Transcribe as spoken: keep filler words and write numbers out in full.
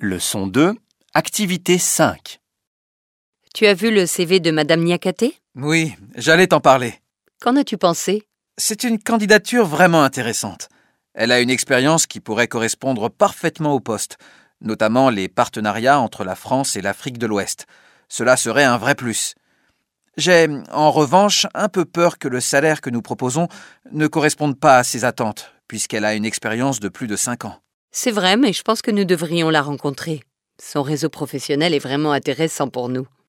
Leçon deux, activité cinq. Tu as vu le C V de Madame Niakate? Oui, j'allais t'en parler. Qu'en as-tu pensé? C'est une candidature vraiment intéressante. Elle a une expérience qui pourrait correspondre parfaitement au poste, notamment les partenariats entre la France et l'Afrique de l'Ouest. Cela serait un vrai plus. J'ai, en revanche, un peu peur que le salaire que nous proposons ne corresponde pas à ses attentes, puisqu'elle a une expérience de plus de cinq ans. C'est vrai, mais je pense que nous devrions la rencontrer. Son réseau professionnel est vraiment intéressant pour nous.